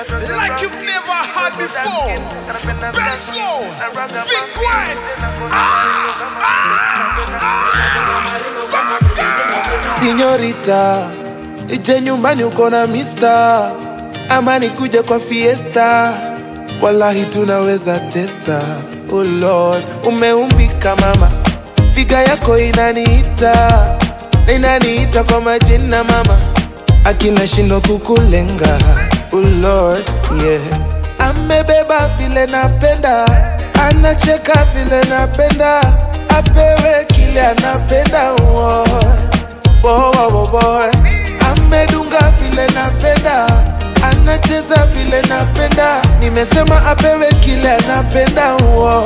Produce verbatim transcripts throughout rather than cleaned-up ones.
like you've never had before. Benzo, Vic West. Ah, ah, ah, Fanta. Signorita, ije nyumbani uko na mister, ama nikuje kwa fiesta, wallahi tunaweza tesa. Oh Lord, umeumbika mama, figa yako inaniita, na inaniita kwa majina mama, akina shindo kukulenga. Oh Lord, yeah. Amebeba vile napenda, anacheka vile napenda, apewe kile anapenda. Oh, boy, boy, boy. Amedunga vile napenda, anacheza vile napenda, nimesema apewe kile anapenda. Oh,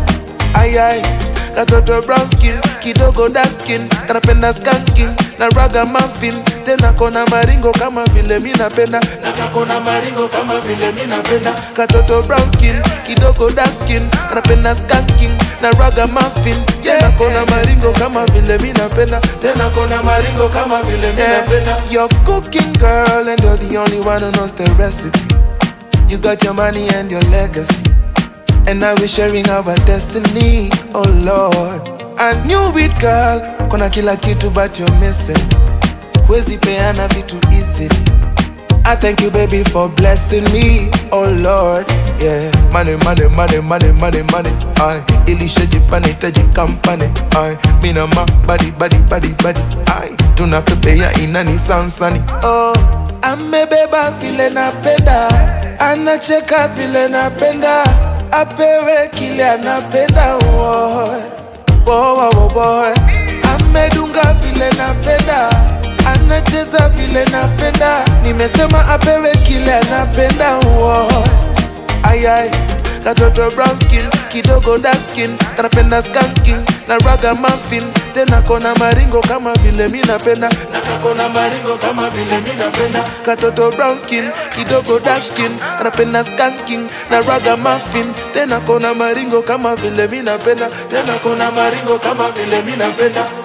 ay ay, katoto brown skin, kidogo dark skin, kanapenda skanking na ragamuffin, tena kona maringo kama vile mimi napenda, na kakona maringo kama vile mimi napenda. Katoto brown skin, kidogo dark skin, kanapenda skanking na ragamuffin, tena kona maringo kama vile mimi napenda, tena kona maringo kama vile mimi napenda. You're cooking girl and you're the only one who knows the recipe. You got your money and your legacy, and now we're sharing our destiny. Oh Lord, I knew it girl, kona kila kitu but you're missing. Huwezi peana vitu easily. I thank you baby for blessing me. Oh Lord, yeah. Money, money, money, money, money, money. Aye, ilishajifanya itaji company. Aye, mina ma body, body, body, body. Aye, tunapepea inani sansani. Oh, amebeba vile napenda, anacheka vile napenda, apewe kile anapenda. Oh, boy, boy, boy. Amedunga vile napenda, anacheza vile napenda, nimesema apewe kile anapenda. Oh, ay ay, katoto brown skin, kidogo dark skin, kanapenda skanking na ragamuffin, tena kona maringo kama vile mimi napenda, na kakona maringo kama vile mimi napenda. Katoto brown skin, kidogo dark skin, kanapenda skanking na ragamuffin, tena kona maringo kama vile mimi napenda, tena kona maringo kama vile mimi napenda.